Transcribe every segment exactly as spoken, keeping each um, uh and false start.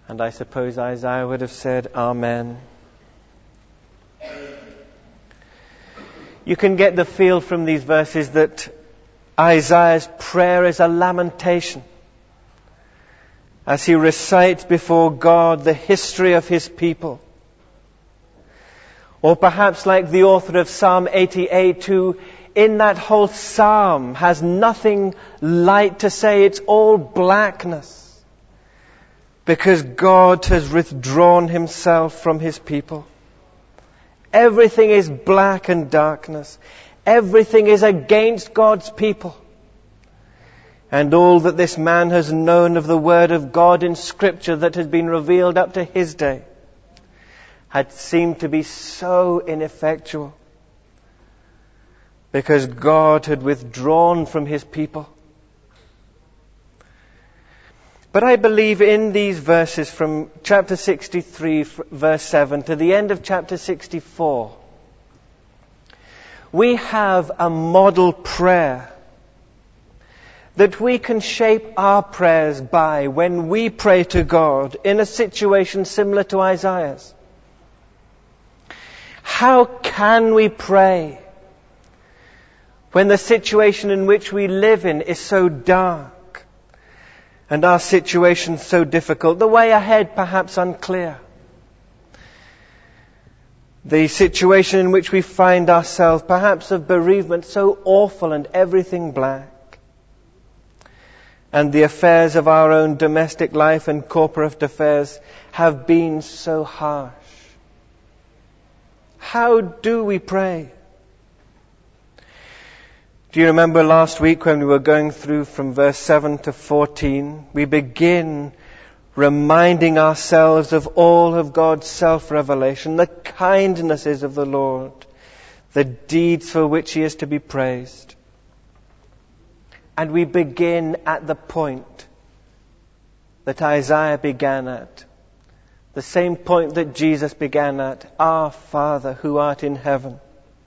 And I suppose Isaiah would have said, Amen. You can get the feel from these verses that Isaiah's prayer is a lamentation as he recites before God the history of his people. Or perhaps like the author of Psalm eighty-eight, who in that whole psalm has nothing light to say. It's all blackness. Because God has withdrawn himself from his people. Everything is black and darkness. Everything is against God's people. And all that this man has known of the Word of God in Scripture that has been revealed up to his day had seemed to be so ineffectual. Because God had withdrawn from his people. But I believe in these verses from chapter sixty-three, verse seven, to the end of chapter sixty-four, we have a model prayer that we can shape our prayers by when we pray to God in a situation similar to Isaiah's. How can we pray when the situation in which we live in is so dark? And our situation so difficult, the way ahead perhaps unclear. The situation in which we find ourselves, perhaps of bereavement, so awful and everything black. And the affairs of our own domestic life and corporate affairs have been so harsh. How do we pray? Do you remember last week when we were going through from verse seven to fourteen? We begin reminding ourselves of all of God's self-revelation, the kindnesses of the Lord, the deeds for which he is to be praised. And we begin at the point that Isaiah began at, the same point that Jesus began at, Our Father who art in heaven.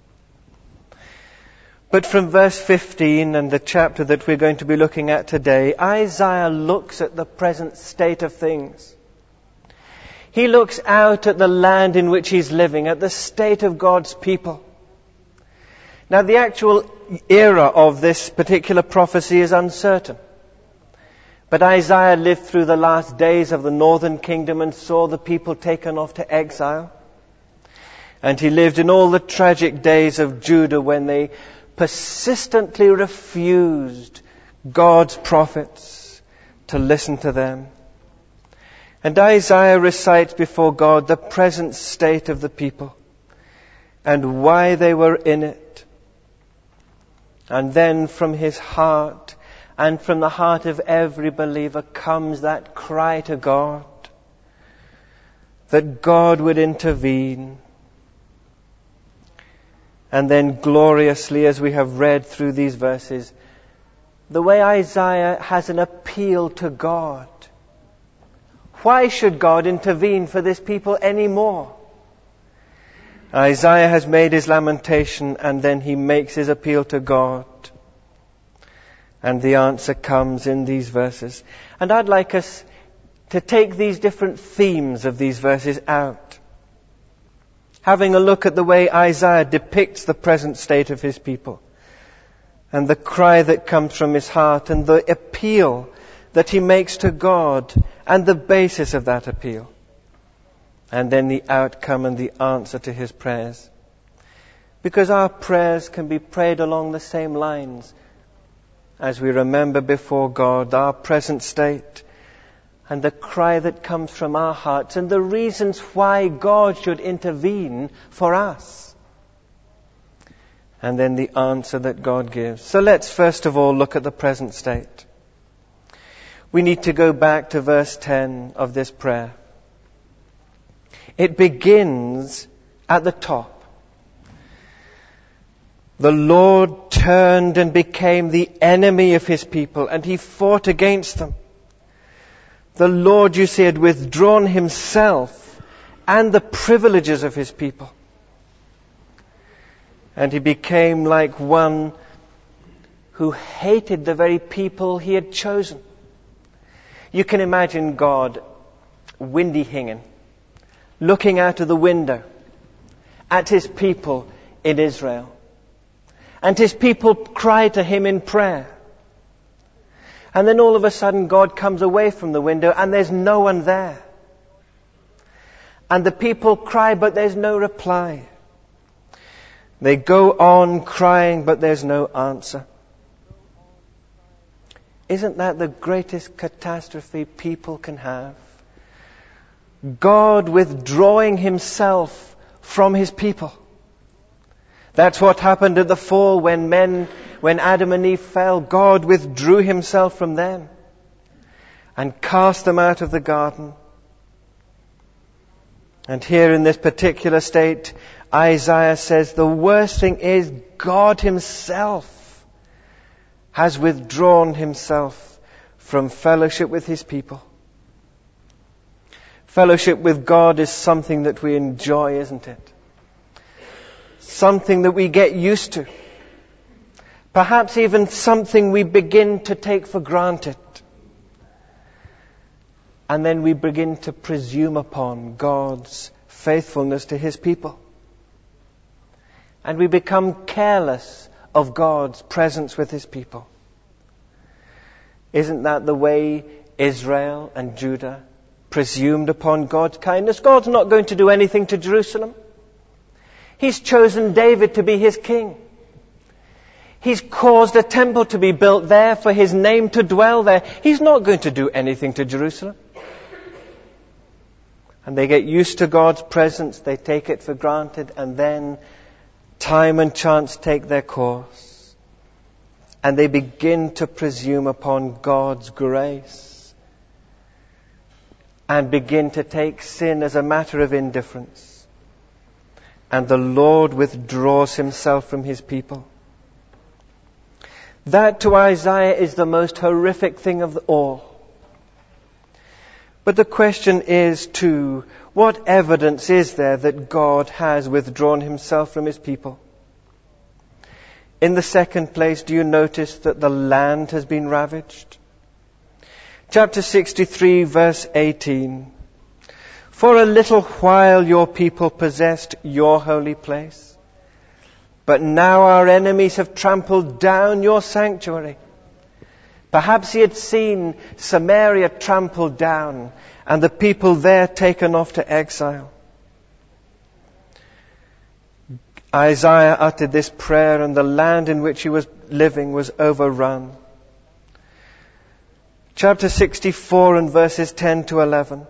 But from verse fifteen and the chapter that we're going to be looking at today, Isaiah looks at the present state of things. He looks out at the land in which he's living, at the state of God's people. Now, the actual era of this particular prophecy is uncertain. But Isaiah lived through the last days of the northern kingdom and saw the people taken off to exile. And he lived in all the tragic days of Judah when they persistently refused God's prophets to listen to them. And Isaiah recites before God the present state of the people and why they were in it. And then from his heart and from the heart of every believer comes that cry to God that God would intervene. And then gloriously, as we have read through these verses, the way Isaiah has an appeal to God. Why should God intervene for this people anymore? Isaiah has made his lamentation and then he makes his appeal to God. And the answer comes in these verses. And I'd like us to take these different themes of these verses out. Having a look at the way Isaiah depicts the present state of his people. And the cry that comes from his heart and the appeal that he makes to God and the basis of that appeal. And then the outcome and the answer to his prayers. Because our prayers can be prayed along the same lines as we remember before God our present state and the cry that comes from our hearts and the reasons why God should intervene for us. And then the answer that God gives. So let's first of all look at the present state. We need to go back to verse ten of this prayer. It begins at the top. The Lord turned and became the enemy of his people, and he fought against them. The Lord, you see, had withdrawn himself and the privileges of his people. And he became like one who hated the very people he had chosen. You can imagine God windy hingen, looking out of the window at his people in Israel. And his people cry to him in prayer. And then all of a sudden God comes away from the window and there's no one there. And the people cry, but there's no reply. They go on crying, but there's no answer. Isn't that the greatest catastrophe people can have? God withdrawing himself from his people. That's what happened at the fall when men, when Adam and Eve fell. God withdrew himself from them and cast them out of the garden. And here in this particular state, Isaiah says the worst thing is God himself has withdrawn himself from fellowship with his people. Fellowship with God is something that we enjoy, isn't it? Something that we get used to. Perhaps even something we begin to take for granted. And then we begin to presume upon God's faithfulness to his people. And we become careless of God's presence with his people. Isn't that the way Israel and Judah presumed upon God's kindness? God's not going to do anything to Jerusalem. He's chosen David to be his king. He's caused a temple to be built there for his name to dwell there. He's not going to do anything to Jerusalem. And they get used to God's presence, they take it for granted, and then time and chance take their course. And they begin to presume upon God's grace and begin to take sin as a matter of indifference. And the Lord withdraws himself from his people. That to Isaiah is the most horrific thing of all. But the question is too, what evidence is there that God has withdrawn himself from his people? In the second place, do you notice that the land has been ravaged? Chapter sixty-three, verse eighteen. For a little while your people possessed your holy place, but now our enemies have trampled down your sanctuary. Perhaps he had seen Samaria trampled down and the people there taken off to exile. Isaiah uttered this prayer and the land in which he was living was overrun. Chapter sixty-four and verses ten to eleven.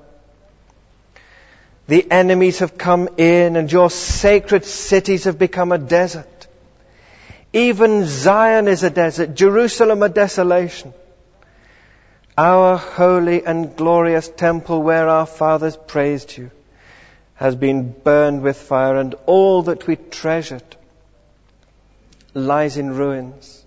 The enemies have come in and your sacred cities have become a desert. Even Zion is a desert, Jerusalem a desolation. Our holy and glorious temple where our fathers praised you has been burned with fire, and all that we treasured lies in ruins.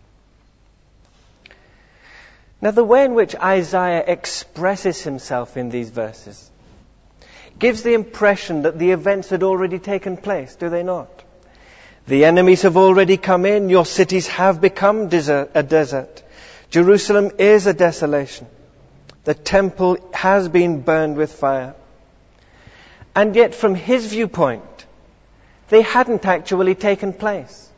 Now, the way in which Isaiah expresses himself in these verses gives the impression that the events had already taken place, do they not? The enemies have already come in. Your cities have become desert, a desert. Jerusalem is a desolation. The temple has been burned with fire. And yet, from his viewpoint, they hadn't actually taken place.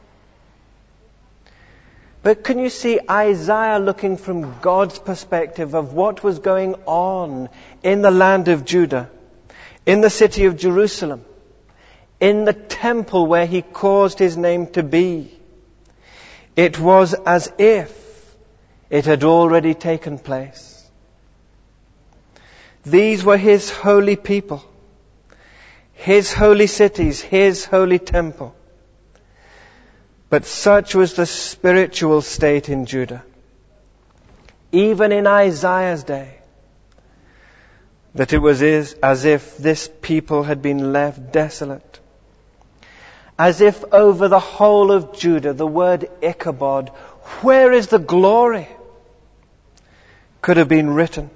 But can you see Isaiah looking from God's perspective of what was going on in the land of Judah, in the city of Jerusalem, in the temple where he caused his name to be? It was as if it had already taken place. These were his holy people, his holy cities, his holy temple. But such was the spiritual state in Judah, even in Isaiah's day, that it was as if this people had been left desolate. As if over the whole of Judah, the word Ichabod, where is the glory, could have been written.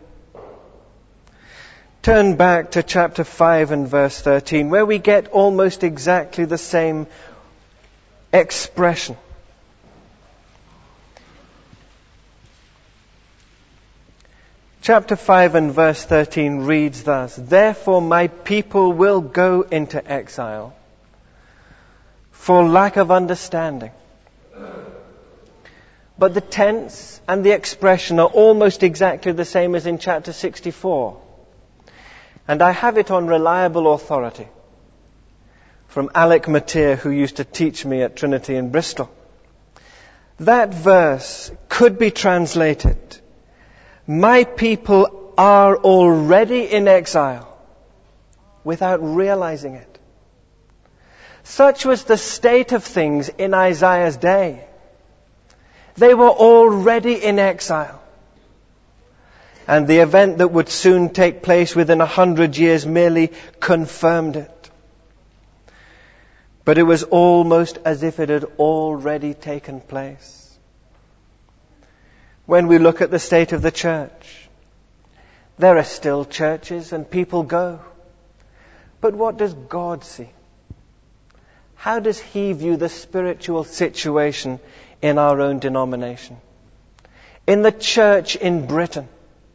Turn back to chapter five and verse thirteen, where we get almost exactly the same expression. Chapter five and verse thirteen reads thus, "Therefore my people will go into exile for lack of understanding." But the tense and the expression are almost exactly the same as in chapter sixty-four. And I have it on reliable authority from Alec Mateer, who used to teach me at Trinity in Bristol. That verse could be translated, "My people are already in exile," without realizing it. Such was the state of things in Isaiah's day. They were already in exile. And the event that would soon take place within a hundred years merely confirmed it. But it was almost as if it had already taken place. When we look at the state of the church, there are still churches and people go. But what does God see? How does He view the spiritual situation in our own denomination? In the church in Britain?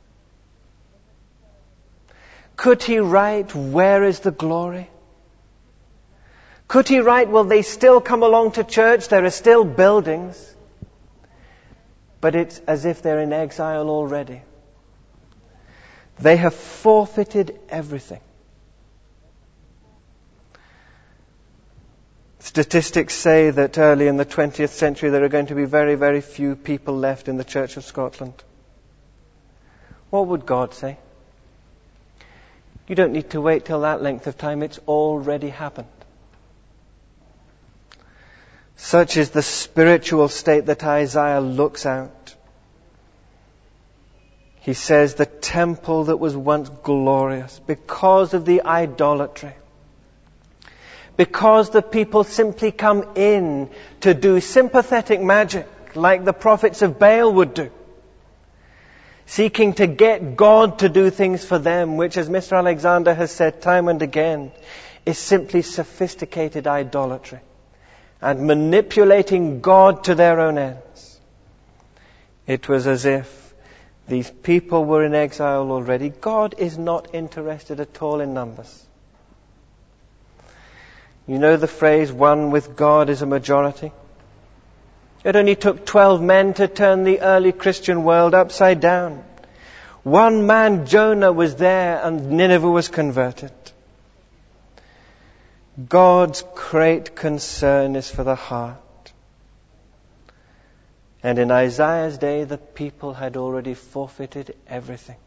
Could He write, "Where is the glory?" Could He write, "Well, they still come along to church, there are still buildings," but it's as if they're in exile already. They have forfeited everything. Statistics say that early in the twentieth century there are going to be very, very few people left in the Church of Scotland. What would God say? You don't need to wait till that length of time. It's already happened. Such is the spiritual state that Isaiah looks out. He says the temple that was once glorious, because of the idolatry, because the people simply come in to do sympathetic magic like the prophets of Baal would do, seeking to get God to do things for them, which, as Mister Alexander has said time and again, is simply sophisticated idolatry and manipulating God to their own ends. It was as if these people were in exile already. God is not interested at all in numbers. You know the phrase, "one with God is a majority"? It only took twelve men to turn the early Christian world upside down. One man, Jonah, was there and Nineveh was converted. God's great concern is for the heart. And in Isaiah's day, the people had already forfeited everything.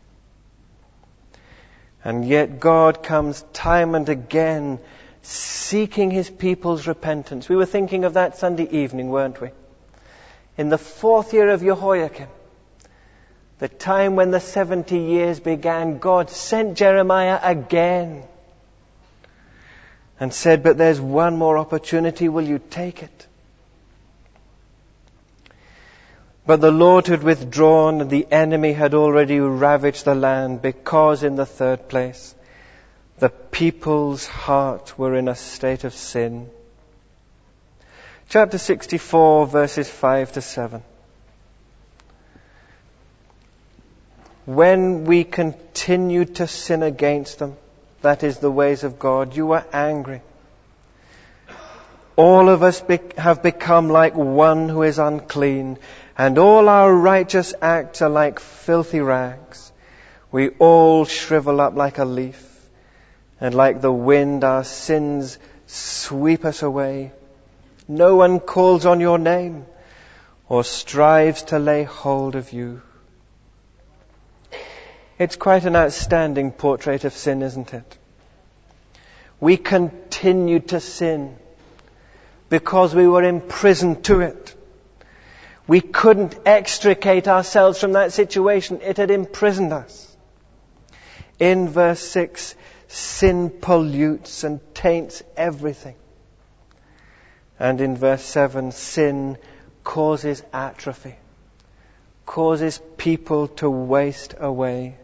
And yet God comes time and again seeking His people's repentance. We were thinking of that Sunday evening, weren't we? In the fourth year of Jehoiakim, the time when the seventy years began, God sent Jeremiah again and said, "But there's one more opportunity, will you take it?" But the Lord had withdrawn and the enemy had already ravaged the land, because in the third place, the people's heart were in a state of sin. Chapter sixty-four, verses five to seven. When we continued to sin against them, that is the ways of God, you were angry. All of us be- have become like one who is unclean, and all our righteous acts are like filthy rags. We all shrivel up like a leaf, and like the wind our sins sweep us away. No one calls on your name or strives to lay hold of you. It's quite an outstanding portrait of sin, isn't it? We continued to sin because we were imprisoned to it. We couldn't extricate ourselves from that situation. It had imprisoned us. In verse six, sin pollutes and taints everything. And in verse seven, sin causes atrophy, causes people to waste away.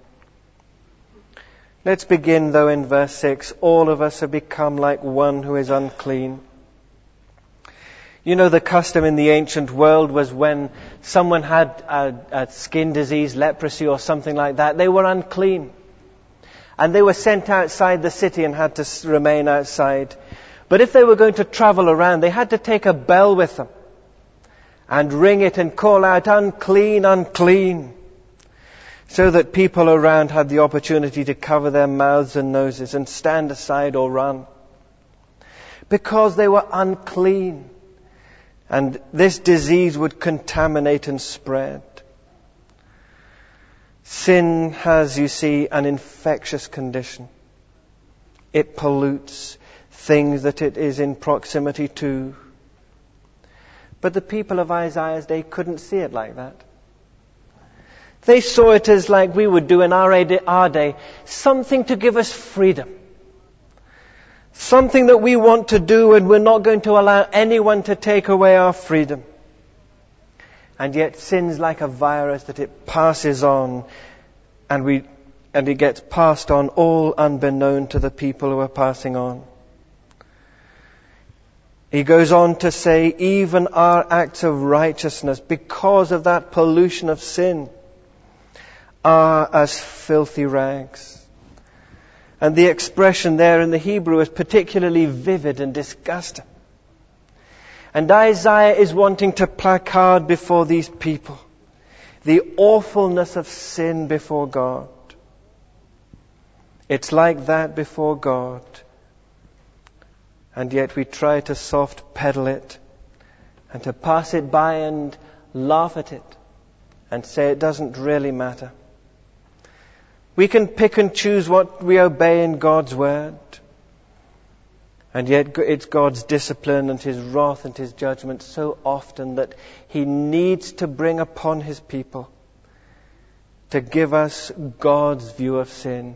Let's begin, though, in verse six. All of us have become like one who is unclean. You know, the custom in the ancient world was when someone had a, a skin disease, leprosy or something like that, they were unclean. And they were sent outside the city and had to remain outside. But if they were going to travel around, they had to take a bell with them and ring it and call out, unclean, unclean, so that people around had the opportunity to cover their mouths and noses and stand aside or run. Because they were unclean. And this disease would contaminate and spread. Sin has, you see, an infectious condition. It pollutes things that it is in proximity to. But the people of Isaiah's day couldn't see it like that. They saw it as, like we would do in our day, something to give us freedom. Something that we want to do, and we're not going to allow anyone to take away our freedom. And yet sin's like a virus that it passes on, and we and it gets passed on all unbeknown to the people who are passing on. He goes on to say, even our acts of righteousness, because of that pollution of sin, are as filthy rags. And the expression there in the Hebrew is particularly vivid and disgusting. And Isaiah is wanting to placard before these people the awfulness of sin before God. It's like that before God. And yet we try to soft pedal it and to pass it by and laugh at it and say it doesn't really matter. We can pick and choose what we obey in God's word. And yet it's God's discipline and His wrath and His judgment so often that He needs to bring upon His people to give us God's view of sin.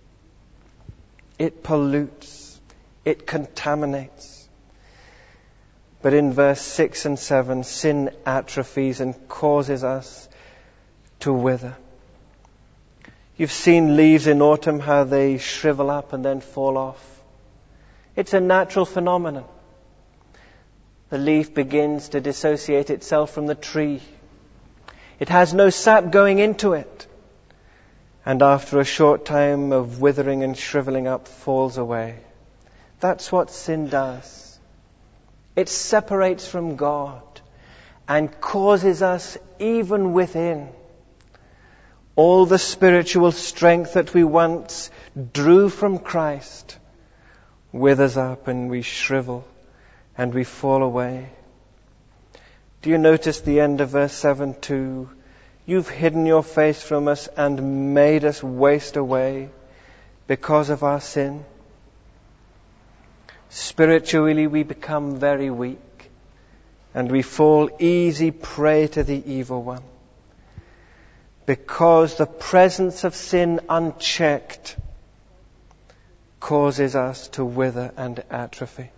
It pollutes. It contaminates. But in verse six and seven, sin atrophies and causes us to wither. You've seen leaves in autumn, how they shrivel up and then fall off. It's a natural phenomenon. The leaf begins to dissociate itself from the tree. It has no sap going into it. And after a short time of withering and shriveling up, falls away. That's what sin does. It separates from God and causes us, even within, all the spiritual strength that we once drew from Christ withers up and we shrivel and we fall away. Do you notice the end of verse seven too? You've hidden your face from us and made us waste away because of our sin. Spiritually we become very weak and we fall easy prey to the evil one. Because the presence of sin unchecked causes us to wither and atrophy.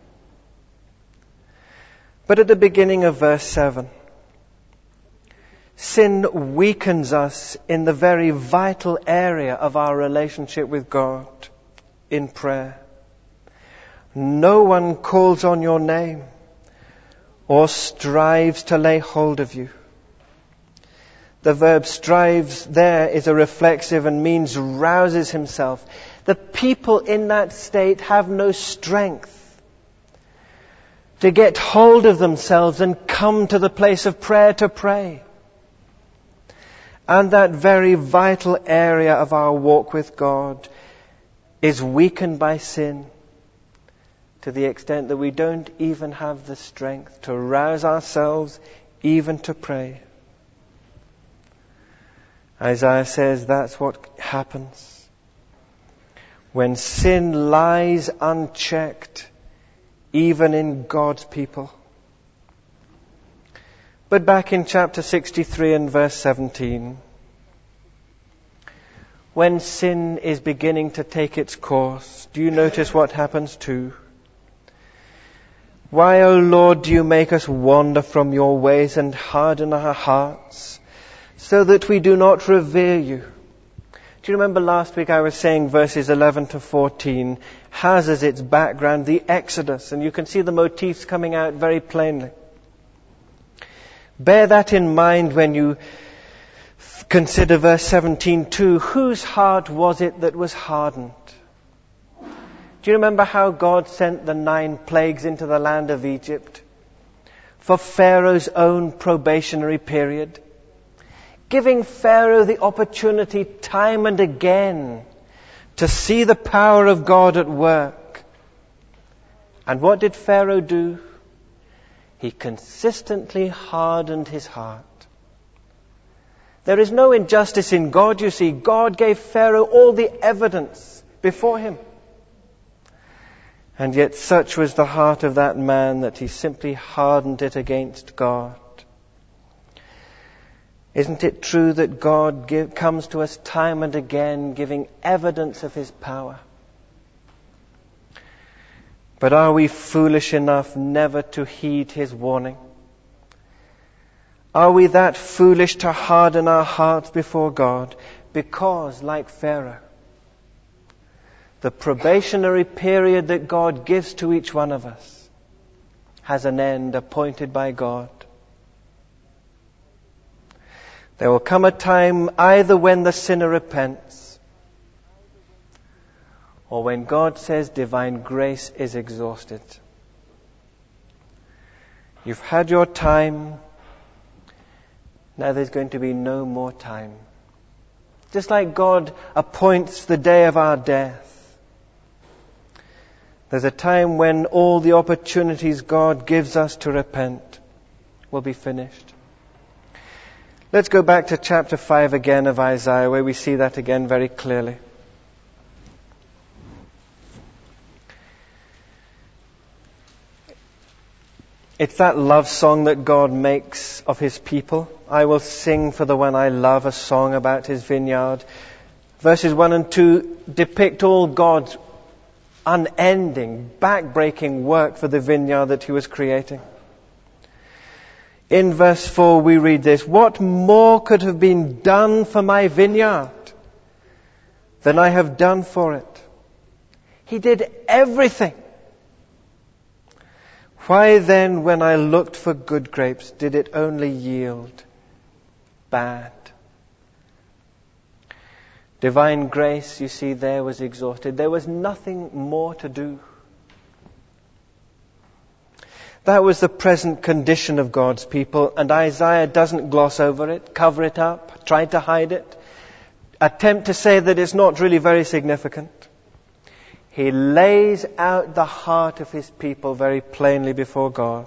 But at the beginning of verse seven, sin weakens us in the very vital area of our relationship with God, in prayer. No one calls on your name or strives to lay hold of you. The verb strives there is a reflexive and means rouses himself. The people in that state have no strength to get hold of themselves and come to the place of prayer to pray. And that very vital area of our walk with God is weakened by sin to the extent that we don't even have the strength to rouse ourselves even to pray. Isaiah says that's what happens when sin lies unchecked, even in God's people. But back in chapter sixty-three and verse seventeen, when sin is beginning to take its course, do you notice what happens too? Why, O Lord, do you make us wander from your ways and harden our hearts, so that we do not revere you? Do you remember last week I was saying verses eleven to fourteen has as its background the Exodus, and you can see the motifs coming out very plainly. Bear that in mind when you f- consider verse seventeen too. Whose heart was it that was hardened? Do you remember how God sent the nine plagues into the land of Egypt for Pharaoh's own probationary period? Giving Pharaoh the opportunity time and again to see the power of God at work. And what did Pharaoh do? He consistently hardened his heart. There is no injustice in God, you see. God gave Pharaoh all the evidence before him. And yet such was the heart of that man that he simply hardened it against God. Isn't it true that God give, comes to us time and again giving evidence of His power? But are we foolish enough never to heed His warning? Are we that foolish to harden our hearts before God? Because, like Pharaoh, the probationary period that God gives to each one of us has an end appointed by God. There will come a time either when the sinner repents or when God says divine grace is exhausted. You've had your time. Now there's going to be no more time. Just like God appoints the day of our death, there's a time when all the opportunities God gives us to repent will be finished. Let's go back to chapter five again of Isaiah, where we see that again very clearly. It's that love song that God makes of His people. I will sing for the one I love a song about His vineyard. Verses one and two depict all God's unending, back-breaking work for the vineyard that He was creating. In verse four we read this: what more could have been done for my vineyard than I have done for it? He did everything. Why then, when I looked for good grapes, did it only yield bad? Divine grace, you see, there was exhausted. There was nothing more to do. That was the present condition of God's people, and Isaiah doesn't gloss over it, cover it up, try to hide it, attempt to say that it's not really very significant. He lays out the heart of His people very plainly before God.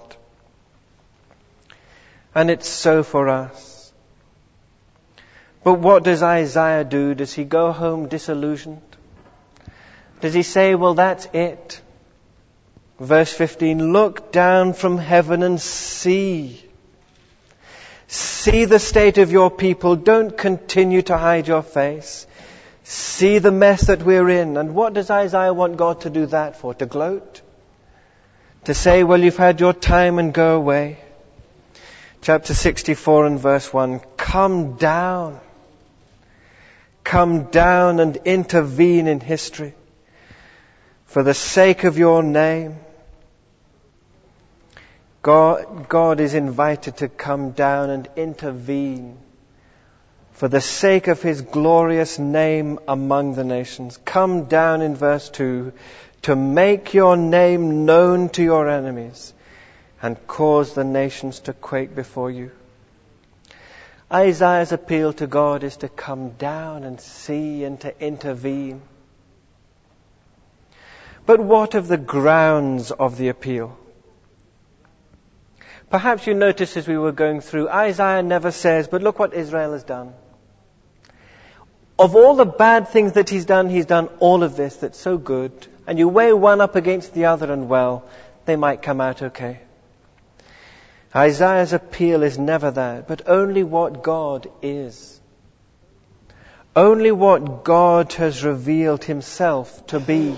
And it's so for us. But what does Isaiah do? Does he go home disillusioned? Does he say, well, that's it? Verse fifteen, look down from heaven and see. See the state of your people. Don't continue to hide your face. See the mess that we're in. And what does Isaiah want God to do that for? To gloat? To say, well, you've had your time and go away? Chapter sixty-four and verse one, come down. Come down and intervene in history for the sake of your name. God, God is invited to come down and intervene for the sake of His glorious name among the nations. Come down in verse two to make your name known to your enemies and cause the nations to quake before you. Isaiah's appeal to God is to come down and see and to intervene. But what of the grounds of the appeal? Perhaps you noticed as we were going through, Isaiah never says, but look what Israel has done. Of all the bad things that he's done, he's done all of this that's so good. And you weigh one up against the other and, well, they might come out okay. Isaiah's appeal is never that, but only what God is. Only what God has revealed Himself to be.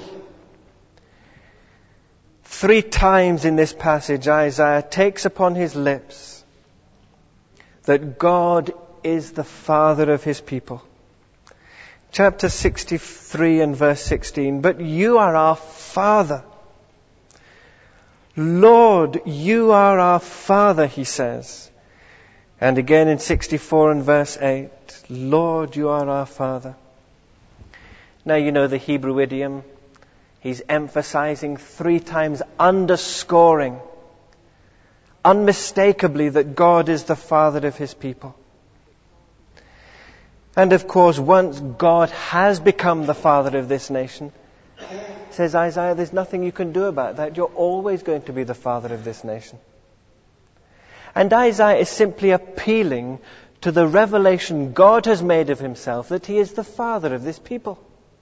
Three times in this passage, Isaiah takes upon his lips that God is the Father of His people. Chapter sixty-three and verse sixteen, but you are our Father. Lord, you are our Father, He says. And again in sixty-four and verse eight, Lord, you are our Father. Now you know the Hebrew idiom. He's emphasizing three times, underscoring unmistakably that God is the Father of His people. And of course, once God has become the Father of this nation, says Isaiah, there's nothing you can do about that. You're always going to be the Father of this nation. And Isaiah is simply appealing to the revelation God has made of Himself, that He is the Father of this people.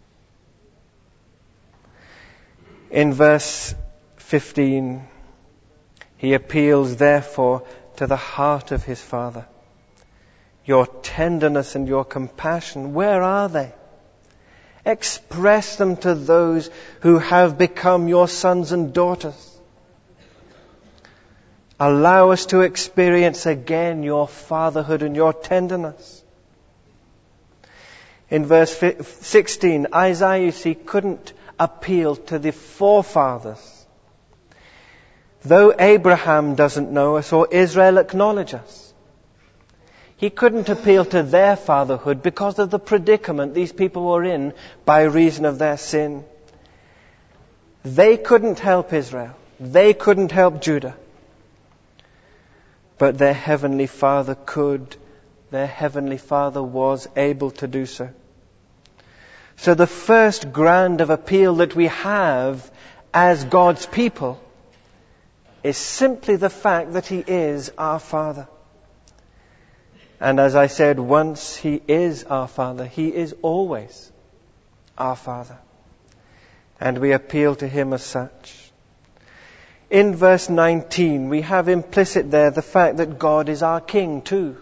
In verse fifteen, he appeals therefore to the heart of his Father. Your tenderness and your compassion, where are they? Express them to those who have become your sons and daughters. Allow us to experience again your fatherhood and your tenderness. In verse sixteen, Isaiah, you see, couldn't appeal to the forefathers. Though Abraham doesn't know us or Israel acknowledge us, he couldn't appeal to their fatherhood because of the predicament these people were in by reason of their sin. They couldn't help Israel. They couldn't help Judah. But their heavenly Father could. Their heavenly Father was able to do so. So the first ground of appeal that we have as God's people is simply the fact that He is our Father. And as I said, once He is our Father, He is always our Father. And we appeal to Him as such. In verse nineteen, we have implicit there the fact that God is our King too.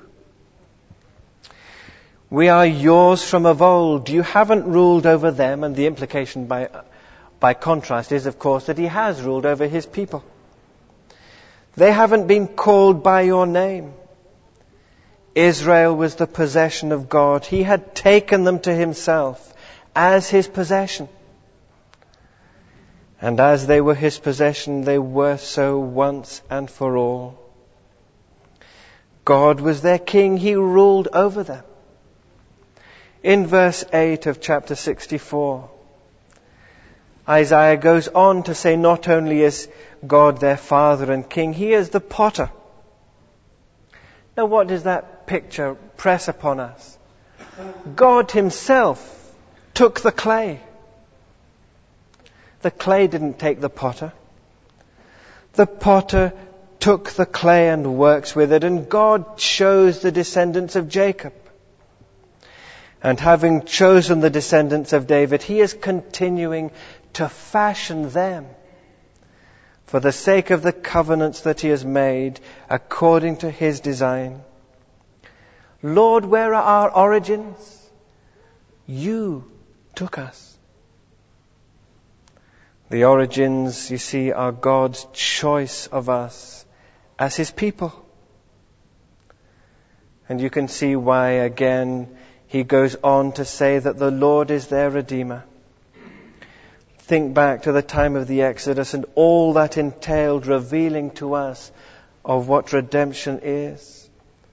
We are yours from of old. You haven't ruled over them. And the implication by, by contrast is, of course, that He has ruled over His people. They haven't been called by your name. Israel was the possession of God. He had taken them to Himself as His possession. And as they were His possession, they were so once and for all. God was their King. He ruled over them. In verse eight of chapter sixty-four, Isaiah goes on to say not only is God their Father and King, He is the potter. Now what does that picture press upon us? God Himself took the clay. The clay didn't take the potter. The potter took the clay and works with it, and God chose the descendants of Jacob. And having chosen the descendants of David, He is continuing to fashion them for the sake of the covenants that He has made according to His design. Lord, where are our origins? You took us. The origins, you see, are God's choice of us as His people. And you can see why, again, He goes on to say that the Lord is their Redeemer. Think back to the time of the Exodus and all that entailed revealing to us of what redemption is.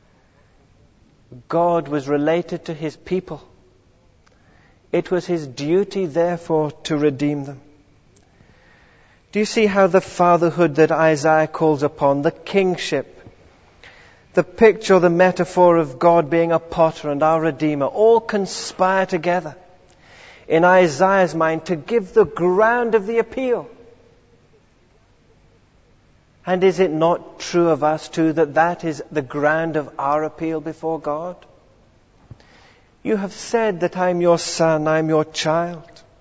God was related to His people. It was His duty, therefore, to redeem them. Do you see how the fatherhood that Isaiah calls upon, the kingship, the picture, the metaphor of God being a potter and our Redeemer, all conspire together in Isaiah's mind to give the ground of the appeal? And is it not true of us too that that is the ground of our appeal before God? You have said that I'm your son, I'm your child.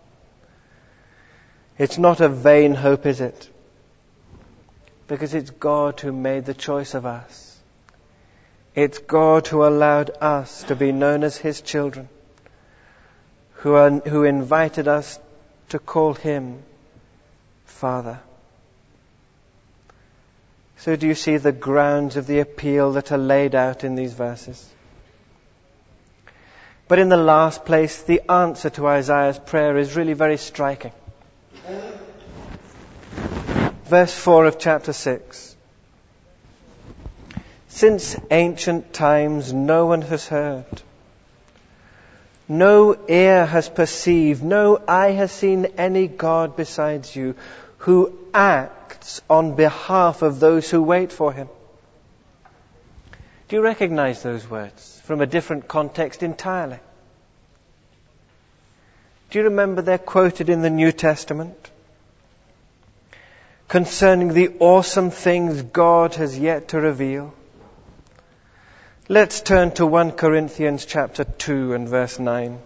It's not a vain hope, is it? Because it's God who made the choice of us. It's God who allowed us to be known as His children, who, are, who invited us to call Him Father. So do you see the grounds of the appeal that are laid out in these verses? But in the last place, the answer to Isaiah's prayer is really very striking. Verse four of chapter six Since ancient times no one has heard, no ear has perceived, no eye has seen any God besides you, who acts on behalf of those who wait for him. Do you recognize those words from a different context entirely? Do you remember they're quoted in the New Testament concerning the awesome things God has yet to reveal? Let's turn to First Corinthians chapter two and verse nine,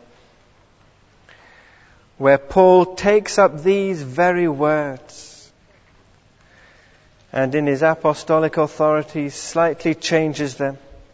where Paul takes up these very words and in his apostolic authority slightly changes them.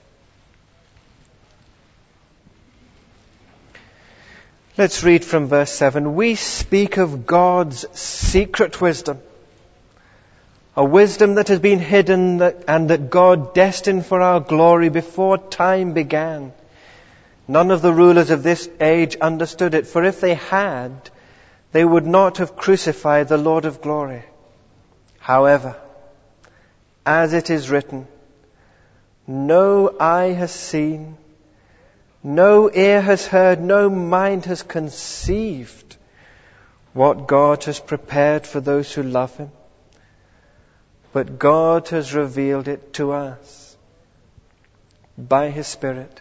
Let's read from verse seven. We speak of God's secret wisdom, a wisdom that has been hidden and that God destined for our glory before time began. None of the rulers of this age understood it, for if they had, they would not have crucified the Lord of glory. However, as it is written, no eye has seen, no ear has heard, no mind has conceived what God has prepared for those who love him. But God has revealed it to us by his Spirit.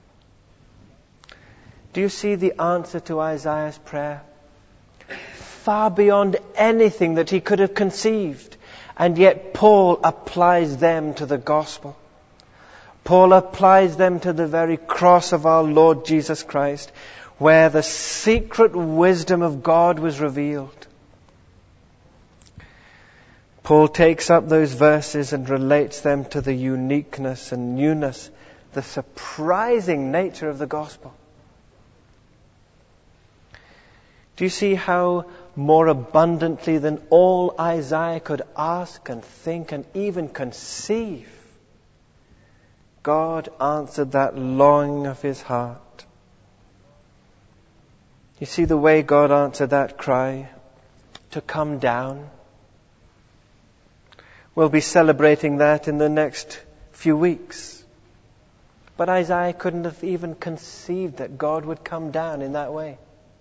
Do you see the answer to Isaiah's prayer? Far beyond anything that he could have conceived. And yet Paul applies them to the gospel. Paul applies them to the very cross of our Lord Jesus Christ, where the secret wisdom of God was revealed. Paul takes up those verses and relates them to the uniqueness and newness, the surprising nature of the gospel. Do you see how more abundantly than all Isaiah could ask and think and even conceive, God answered that longing of his heart? You see the way God answered that cry, to come down. We'll be celebrating that in the next few weeks. But Isaiah couldn't have even conceived that God would come down in that way.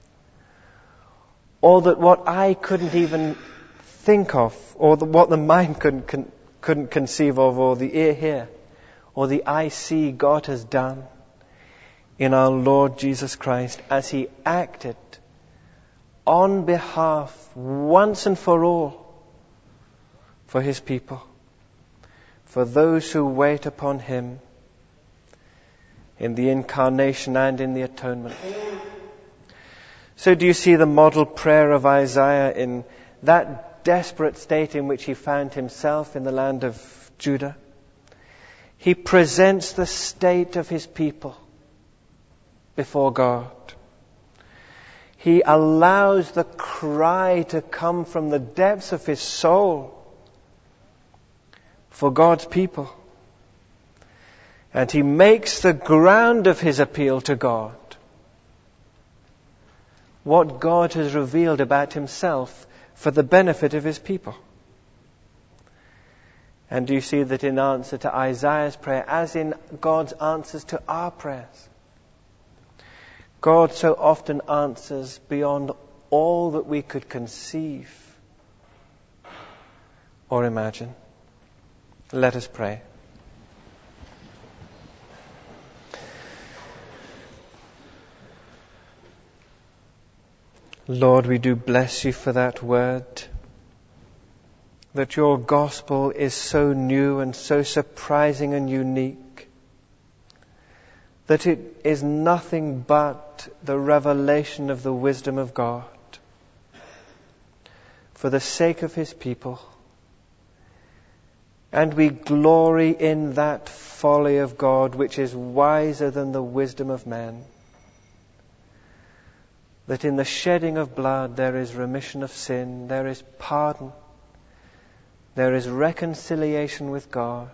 Or that what I couldn't even think of, or the, what the mind couldn't, con, couldn't conceive of, or the ear hear, or the eye see, God has done in our Lord Jesus Christ as he acted on behalf, once and for all, for his people, for those who wait upon him in the incarnation and in the atonement. So do you see the model prayer of Isaiah in that desperate state in which he found himself in the land of Judah? He presents the state of his people before God. He allows the cry to come from the depths of his soul for God's people. And he makes the ground of his appeal to God what God has revealed about himself for the benefit of his people. And do you see that in answer to Isaiah's prayer, as in God's answers to our prayers, God so often answers beyond all that we could conceive or imagine. Let us pray. Lord, we do bless you for that word, that your gospel is so new and so surprising and unique, that it is nothing but the revelation of the wisdom of God for the sake of his people. And we glory in that folly of God which is wiser than the wisdom of man. That in the shedding of blood there is remission of sin, there is pardon, there is reconciliation with God.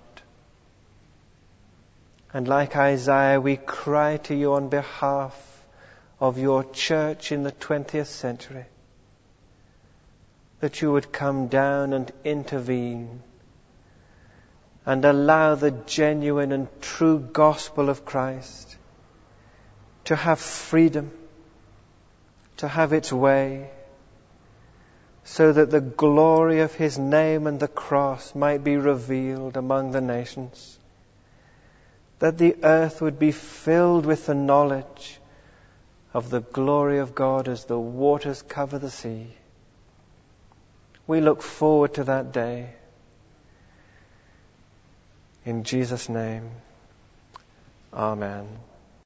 And like Isaiah, we cry to you on behalf of your church in the twentieth century, that you would come down and intervene, and allow the genuine and true gospel of Christ to have freedom, to have its way, so that the glory of his name and the cross might be revealed among the nations, that the earth would be filled with the knowledge of the glory of God as the waters cover the sea. We look forward to that day. In Jesus' name, amen.